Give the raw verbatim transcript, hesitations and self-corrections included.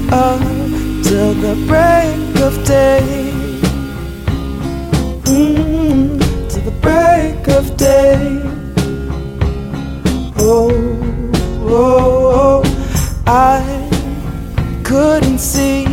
up till the break of day. Mm, till the break of day. Oh, oh, oh, I couldn't see